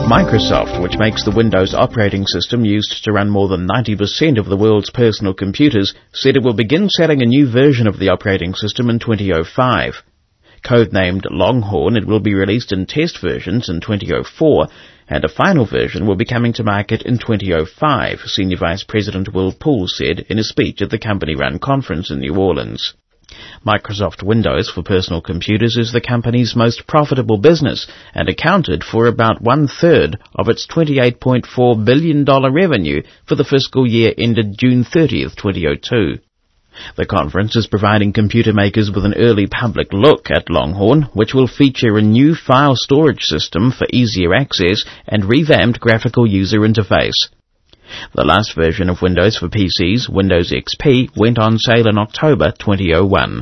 Microsoft, which makes the Windows operating system used to run more than 90% of the world's personal computers, said it will begin selling a new version of the operating system in 2005. Codenamed Longhorn, it will be released in test versions in 2004, and a final version will be coming to market in 2005, Senior Vice President Will Poole said in a speech at the company-run conference in New Orleans. Microsoft Windows for personal computers is the company's most profitable business and accounted for about one-third of its $28.4 billion revenue for the fiscal year ended June 30th, 2002. The conference is providing computer makers with an early public look at Longhorn, which will feature a new file storage system for easier access and revamped graphical user interface. The last version of Windows for PCs, Windows XP, went on sale in October 2001.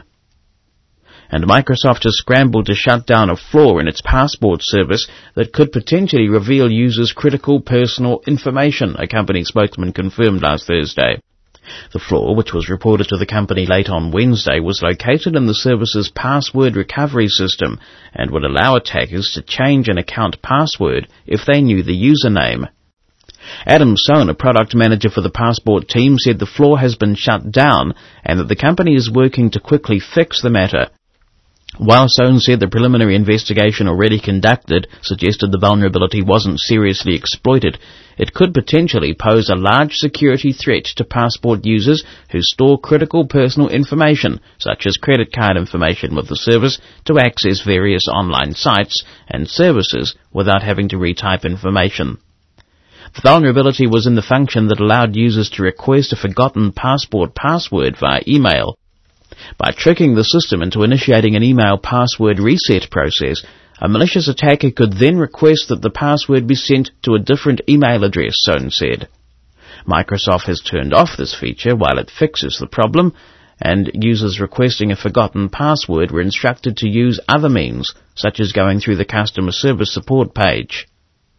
And Microsoft has scrambled to shut down a flaw in its Passport service that could potentially reveal users' critical personal information, a company spokesman confirmed last Thursday. The flaw, which was reported to the company late on Wednesday, was located in the service's password recovery system and would allow attackers to change an account password if they knew the username. Adam Sohn, a product manager for the Passport team, said the flaw has been shut down and that the company is working to quickly fix the matter. While Sohn said the preliminary investigation already conducted suggested the vulnerability wasn't seriously exploited, it could potentially pose a large security threat to Passport users who store critical personal information, such as credit card information with the service, to access various online sites and services without having to retype information. The vulnerability was in the function that allowed users to request a forgotten Passport password via email. By tricking the system into initiating an email password reset process, a malicious attacker could then request that the password be sent to a different email address, Sohn said. Microsoft has turned off this feature while it fixes the problem, and users requesting a forgotten password were instructed to use other means, such as going through the customer service support page.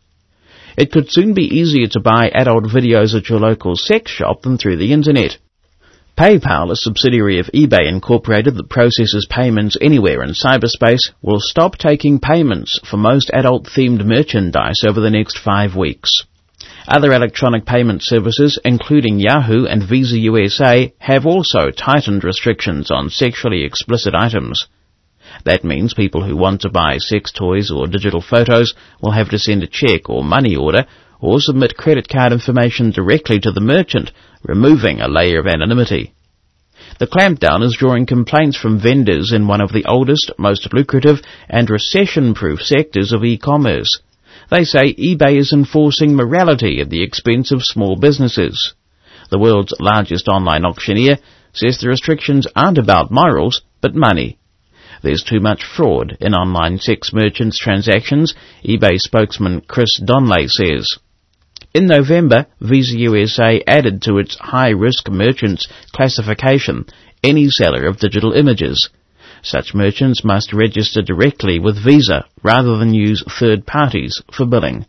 It could soon be easier to buy adult videos at your local sex shop than through the internet. PayPal, a subsidiary of eBay Incorporated that processes payments anywhere in cyberspace, will stop taking payments for most adult-themed merchandise over the next 5 weeks. Other electronic payment services, including Yahoo and Visa USA, have also tightened restrictions on sexually explicit items. That means people who want to buy sex toys or digital photos will have to send a check or money order or submit credit card information directly to the merchant, removing a layer of anonymity. The clampdown is drawing complaints from vendors in one of the oldest, most lucrative and recession-proof sectors of e-commerce. They say eBay is enforcing morality at the expense of small businesses. The world's largest online auctioneer says the restrictions aren't about morals, but money. There's too much fraud in online sex merchants' transactions, eBay spokesman Chris Donley says. In November, Visa USA added to its high-risk merchants classification any seller of digital images. Such merchants must register directly with Visa rather than use third parties for billing.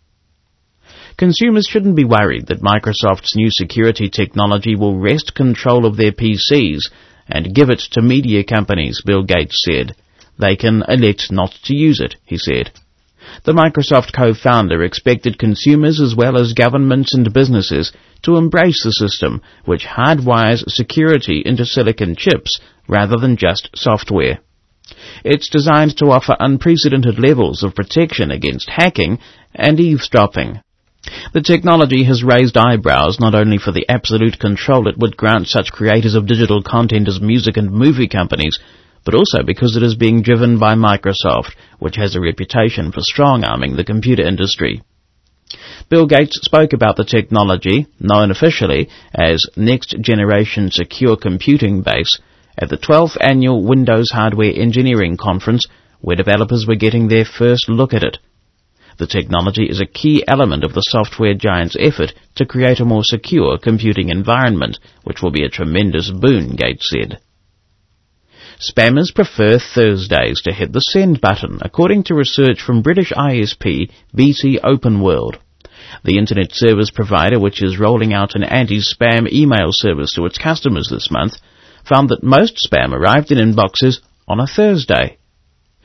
Consumers shouldn't be worried that Microsoft's new security technology will wrest control of their PCs and give it to media companies, Bill Gates said. They can elect not to use it, he said. The Microsoft co-founder expected consumers as well as governments and businesses to embrace the system, which hardwires security into silicon chips rather than just software. It's designed to offer unprecedented levels of protection against hacking and eavesdropping. The technology has raised eyebrows not only for the absolute control it would grant such creators of digital content as music and movie companies, but also because it is being driven by Microsoft, which has a reputation for strong-arming the computer industry. Bill Gates spoke about the technology, known officially as Next Generation Secure Computing Base, at the 12th Annual Windows Hardware Engineering Conference, where developers were getting their first look at it. The technology is a key element of the software giant's effort to create a more secure computing environment, which will be a tremendous boon, Gates said. Spammers prefer Thursdays to hit the send button, according to research from British ISP BT Openworld. The internet service provider, which is rolling out an anti-spam email service to its customers this month, found that most spam arrived in inboxes on a Thursday.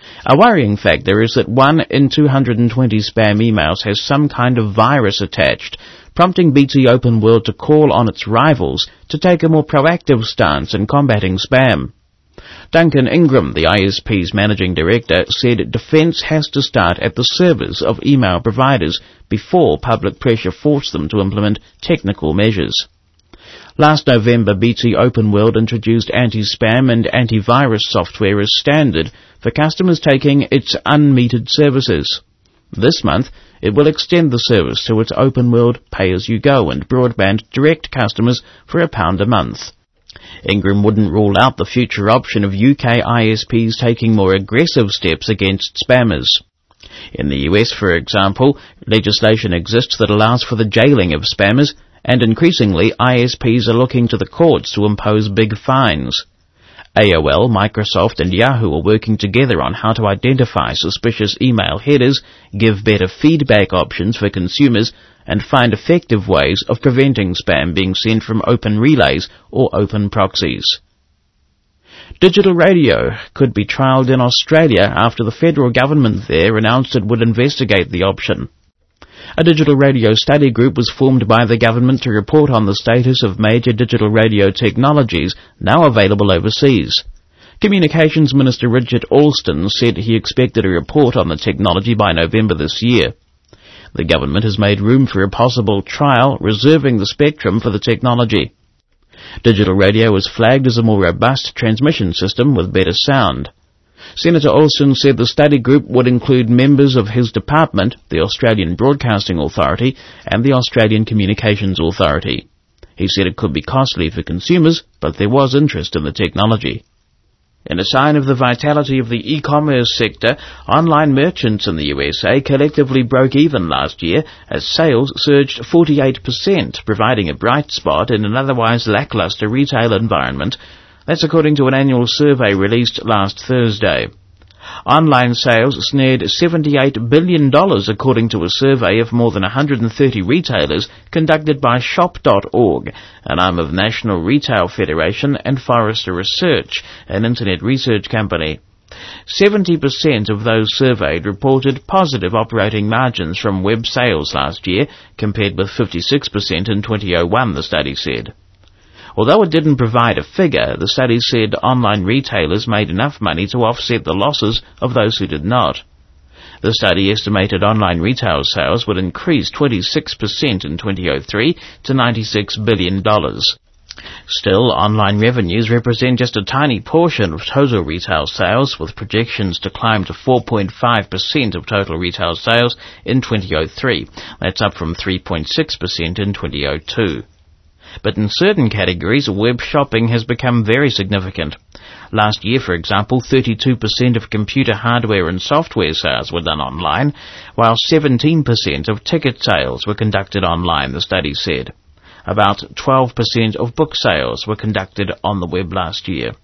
A worrying factor is that 1 in 220 spam emails has some kind of virus attached, prompting BT Open World to call on its rivals to take a more proactive stance in combating spam. Duncan Ingram, the ISP's managing director, said defence has to start at the servers of email providers before public pressure forced them to implement technical measures. Last November, BT Open World introduced anti-spam and antivirus software as standard for customers taking its unmetered services. This month, it will extend the service to its Open World pay-as-you-go and broadband direct customers for £1 a month. Ingram wouldn't rule out the future option of UK ISPs taking more aggressive steps against spammers. In the US, for example, legislation exists that allows for the jailing of spammers, and increasingly ISPs are looking to the courts to impose big fines. AOL, Microsoft and Yahoo are working together on how to identify suspicious email headers, give better feedback options for consumers, and find effective ways of preventing spam being sent from open relays or open proxies. Digital radio could be trialled in Australia after the federal government there announced it would investigate the option. A digital radio study group was formed by the government to report on the status of major digital radio technologies now available overseas. Communications Minister Richard Alston said he expected a report on the technology by November this year. The government has made room for a possible trial, reserving the spectrum for the technology. Digital radio is flagged as a more robust transmission system with better sound. Senator Alston said the study group would include members of his department, the Australian Broadcasting Authority, and the Australian Communications Authority. He said it could be costly for consumers, but there was interest in the technology. In a sign of the vitality of the e-commerce sector, online merchants in the USA collectively broke even last year as sales surged 48%, providing a bright spot in an otherwise lackluster retail environment. That's according to an annual survey released last Thursday. Online sales snared $78 billion according to a survey of more than 130 retailers conducted by Shop.org, an arm of National Retail Federation, and Forrester Research, an internet research company. 70% of those surveyed reported positive operating margins from web sales last year, compared with 56% in 2001, the study said. Although it didn't provide a figure, the study said online retailers made enough money to offset the losses of those who did not. The study estimated online retail sales would increase 26% in 2003 to $96 billion. Still, online revenues represent just a tiny portion of total retail sales, with projections to climb to 4.5% of total retail sales in 2003. That's up from 3.6% in 2002. But in certain categories, web shopping has become very significant. Last year, for example, 32% of computer hardware and software sales were done online, while 17% of ticket sales were conducted online, the study said. About 12% of book sales were conducted on the web last year.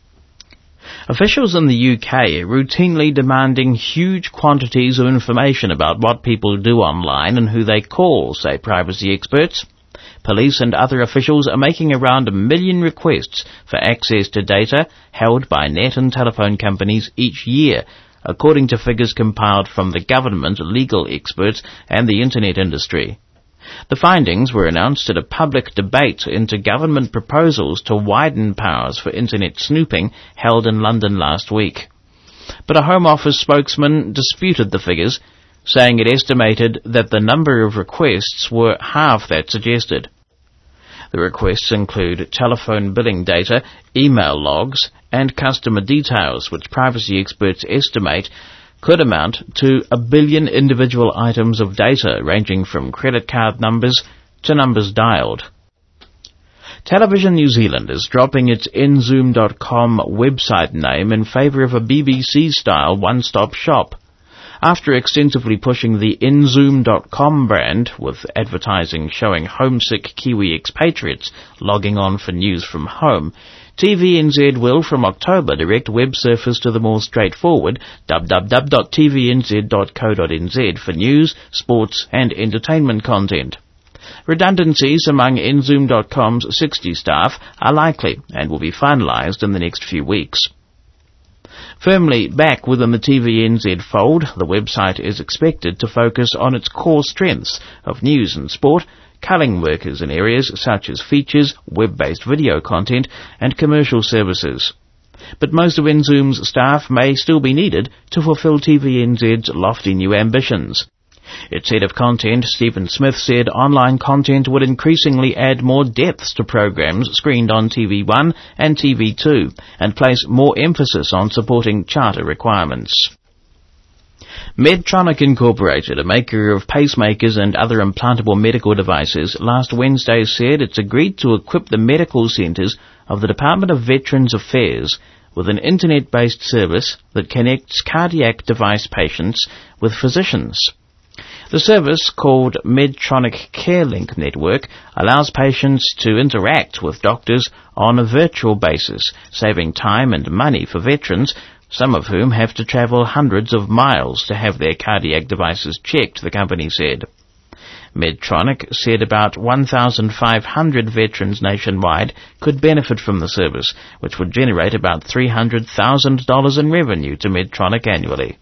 Officials in the UK are routinely demanding huge quantities of information about what people do online and who they call, say privacy experts. Police and other officials are making around 1 million requests for access to data held by net and telephone companies each year, according to figures compiled from the government, legal experts and the internet industry. The findings were announced at a public debate into government proposals to widen powers for internet snooping held in London last week. But a Home Office spokesman disputed the figures, saying it estimated that the number of requests were half that suggested. The requests include telephone billing data, email logs, and customer details, which privacy experts estimate could amount to 1 billion individual items of data, ranging from credit card numbers to numbers dialed. Television New Zealand is dropping its nzoom.com website name in favour of a BBC-style one-stop shop. After extensively pushing the nzoom.com brand, with advertising showing homesick Kiwi expatriates logging on for news from home, TVNZ will, from October, direct web surfers to the more straightforward www.tvnz.co.nz for news, sports and entertainment content. Redundancies among nzoom.com's 60 staff are likely and will be finalised in the next few weeks. Firmly back within the TVNZ fold, the website is expected to focus on its core strengths of news and sport, culling workers in areas such as features, web-based video content and commercial services. But most of NZoom's staff may still be needed to fulfill TVNZ's lofty new ambitions. Its head of content, Stephen Smith, said online content would increasingly add more depths to programs screened on TV1 and TV2 and place more emphasis on supporting charter requirements. Medtronic Incorporated, a maker of pacemakers and other implantable medical devices, last Wednesday said it's agreed to equip the medical centres of the Department of Veterans Affairs with an internet-based service that connects cardiac device patients with physicians. The service, called Medtronic CareLink Network, allows patients to interact with doctors on a virtual basis, saving time and money for veterans, some of whom have to travel hundreds of miles to have their cardiac devices checked, the company said. Medtronic said about 1,500 veterans nationwide could benefit from the service, which would generate about $300,000 in revenue to Medtronic annually.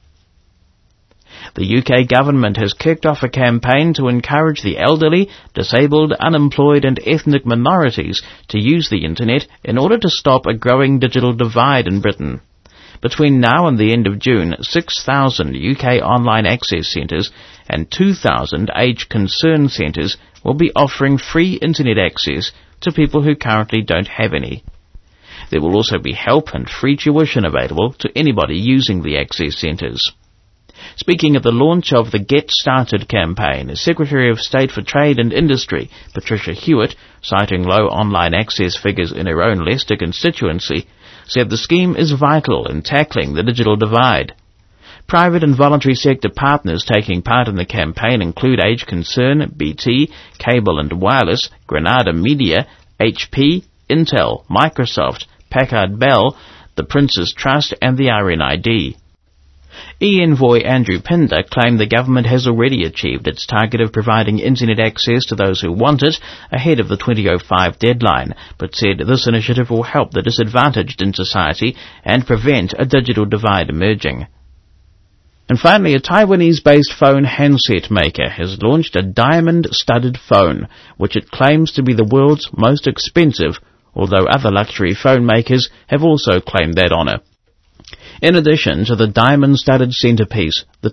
The UK government has kicked off a campaign to encourage the elderly, disabled, unemployed and ethnic minorities to use the internet in order to stop a growing digital divide in Britain. Between now and the end of June, 6,000 UK online access centres and 2,000 age concern centres will be offering free internet access to people who currently don't have any. There will also be help and free tuition available to anybody using the access centres. Speaking at the launch of the Get Started campaign, Secretary of State for Trade and Industry, Patricia Hewitt, citing low online access figures in her own Leicester constituency, said the scheme is vital in tackling the digital divide. Private and voluntary sector partners taking part in the campaign include Age Concern, BT, Cable and Wireless, Granada Media, HP, Intel, Microsoft, Packard Bell, the Prince's Trust and the RNID. E-envoy Andrew Pinder claimed the government has already achieved its target of providing internet access to those who want it ahead of the 2005 deadline, but said this initiative will help the disadvantaged in society and prevent a digital divide emerging. And finally, a Taiwanese-based phone handset maker has launched a diamond-studded phone, which it claims to be the world's most expensive, although other luxury phone makers have also claimed that honour. In addition to the diamond-studded centerpiece, the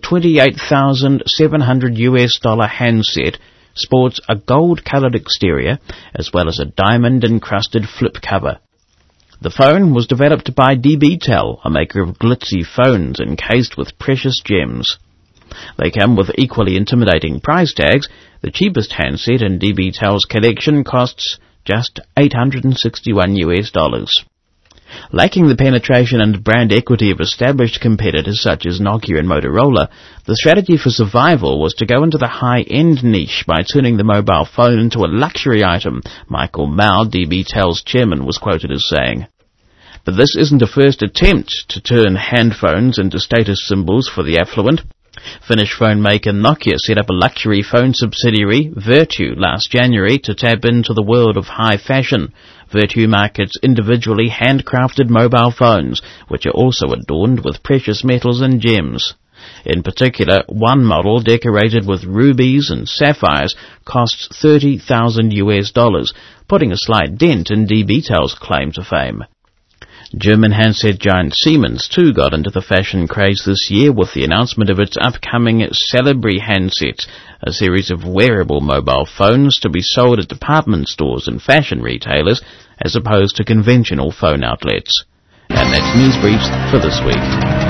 $28,700 handset sports a gold-coloured exterior as well as a diamond-encrusted flip cover. The phone was developed by DBTEL, a maker of glitzy phones encased with precious gems. They come with equally intimidating price tags. The cheapest handset in DBTEL's collection costs just $861. Lacking the penetration and brand equity of established competitors such as Nokia and Motorola, the strategy for survival was to go into the high-end niche by turning the mobile phone into a luxury item, Michael Mao, DBTEL's chairman, was quoted as saying. But this isn't a first attempt to turn handphones into status symbols for the affluent. Finnish phone maker Nokia set up a luxury phone subsidiary, Vertu, last January to tap into the world of high fashion. Vertu markets individually handcrafted mobile phones, which are also adorned with precious metals and gems. In particular, one model decorated with rubies and sapphires costs $30,000, putting a slight dent in DBTEL's claim to fame. German handset giant Siemens too got into the fashion craze this year with the announcement of its upcoming Celebri handsets, a series of wearable mobile phones to be sold at department stores and fashion retailers as opposed to conventional phone outlets. And that's News Briefs for this week.